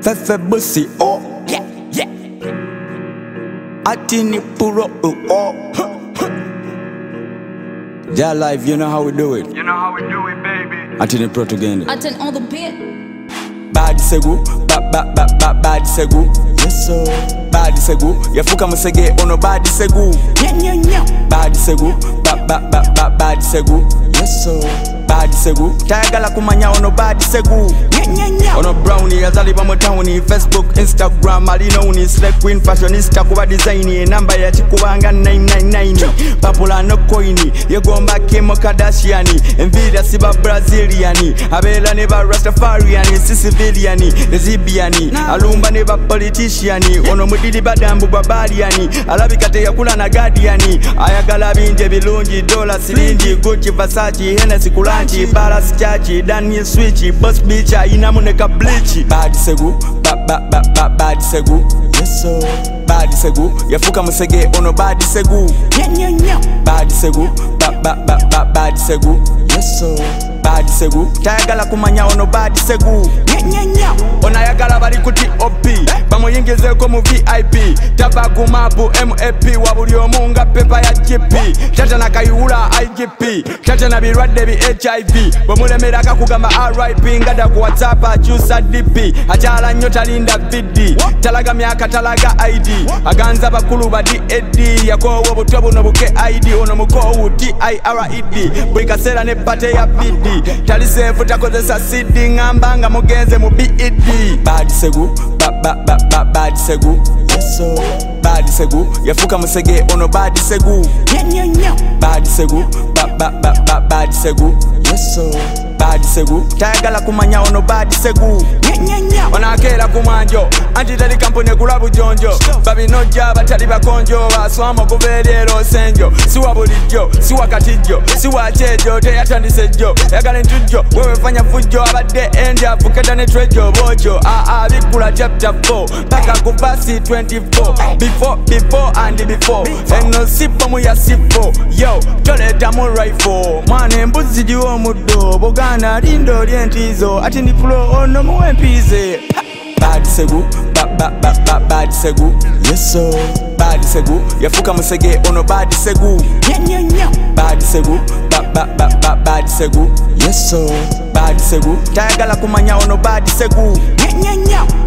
Fefe bussy, oh, yeah, yeah. Atini puro, oh, Ja life, you know how we do it. You know how we do it, baby. Atini pro together. Attend all the beat. Bad segu, bad segu. Yes sir. Bad segu, yafuka musege ono bad segu. Bad segu, bad segu. Yes sir. Bad segu, tayagala kumanya ono bad segu. Ono brownie azaliba mu towni, Facebook, Instagram, alinoni, slay queen, fashionista kuba design, number ya chikubanga 999. Papula no coini, yegomba Kim Kardashian, envida siba Braziliani, abela neba Rastafariani, Siciliani, Zibiani, alumba neba politiciani, ono mudidi badambu babaliani, alabikate yakula na guardiani, ayagala binje bilungi, dola silingi, Gucci, Versace, Hennessy, Kulanchi, Balas Chachi, Daniel Switchy, Boss Bicha, inamuneka bleachy. Bad segu, bad segu. Yes sir. Bad segu, yafuka musege ono bad segu. Bad segu, bad segu. Yes sir. Bad segu, tayagala kumanya ono bad segu. Ona yagala bali kuti OP, bamuyingizeko mu VIP, tabaku mabu MAP, wabuli omunga pepa ya GP, tata na kayula IGP, tata na birwadde bi HIV, bwemulemera akakugamba RIP, ngada ku WhatsApp akyusa DP, akyala nnyo talinda BD, talaga myaka talaga ID, aganza bakulu ba DAD, yakoowa obuto buno buke ID, ono mukoowu TIRED, buli kaseera ne pate ya BD, tali seefu takozesa CD, ngamba nga mugenze mu BED. Bad segu, bad segu. Yes sir. Bad segu, yafuka musege ono bad segu. Bad segu, bad segu. Yes sir. Bad segu, tayagala kumanya ono bad segu. Ona akera kumanjo, anti tali kampuni kula bujonjo, babinojja batali bakonjo, baswama kubeerero senjo, siwa bulijjo, siwa katijjo, siwa chejo, teyatandise jjo, yagala entujjo, wewe fanya fujjo, abadde endya fuketa ne trejo bojo, bikula chapter 4, paka ku verse 24, before and before, eno sipo mu ya sipo, yo, toleta mu rifle, mwana embuzi jiwo muddo, bogana lindo lyentizo, ati ndi pro ono muwe mpize. Bad segu, bad segu. Yes sir. Bad segu, yafuka musege ono bad segu. Bad segu, bad segu. Yes sir. Bad segu, tayagala kumanya ono bad segu.